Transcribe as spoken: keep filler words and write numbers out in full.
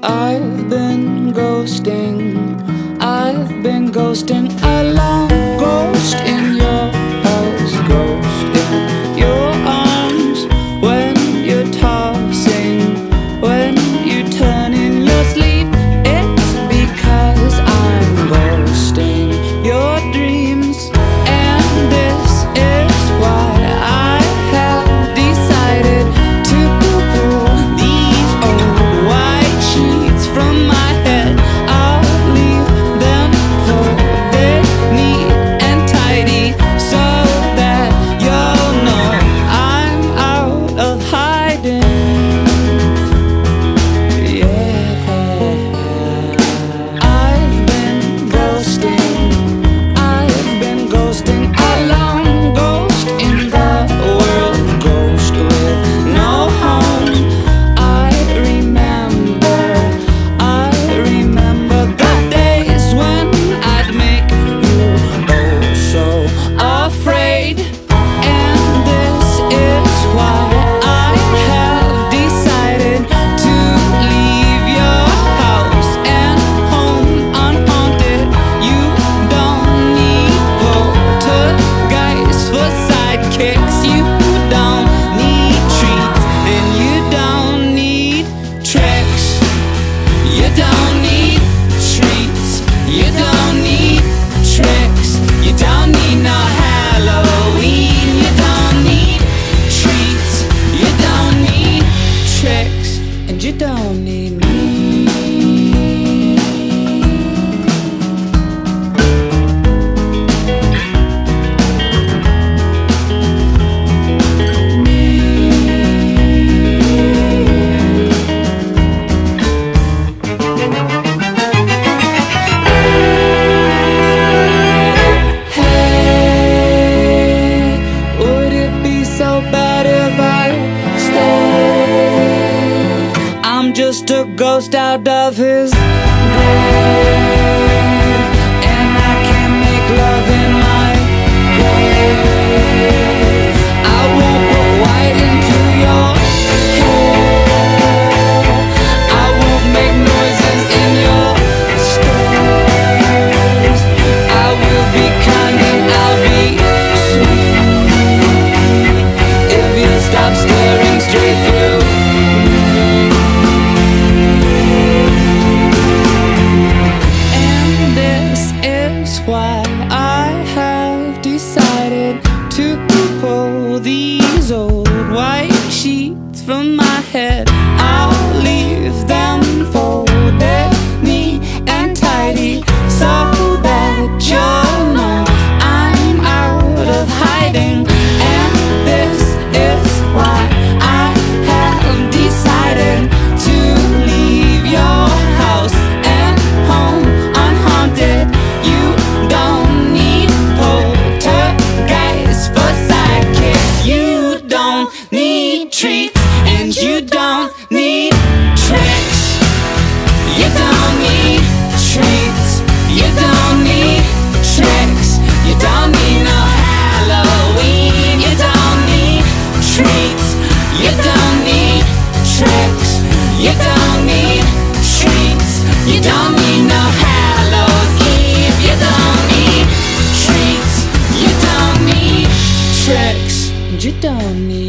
I've been ghosting, I've been ghosting a long ghost in your house, ghost in your arms when you're tossing, when you turn in your sleep. It's because I'm ghosting your dreams, and this is why I have decided to pull these old white sheets from my head. I'll leave them folded neat and tidy so that you'll know I'm out of hiding. Yeah, I've been ghosting, I've been ghosting a long ghost in the world, ghost with no home. I remember, I remember the days when I'd make you oh so afraid. And this is why I have decided to leave your house and home unhaunted. You don't need poltergeists for sidekicks. You don't need treats, and you don't need tricks. You don't need treats, you don't need tricks. You don't need no Halloween. You don't need treats, you don't need tricks, and you don't need me. Hey, would it be so bad if I stayed? I'm just a ghost out of his grave, and I can't make love in my grave. I won't put white into your hair. I won't make noises in your stairs. I will be kind and I'll be sweet if you stop staring straight through me. And this is why I have decided to pull these old white sheets from my head. I'll leave them folded neat and tidy so that you'll know I'm out of hiding. And this is why I have decided to leave your house and home unhaunted. You don't need poltergeists for sidekicks. You don't need treats, and you don't need tricks. You don't need treats, you don't need tricks. You don't need no Halloween. You don't need treats, you don't need tricks. You don't need treats, you don't need no Hallows Eve. You don't need treats, you don't need tricks, and you don't need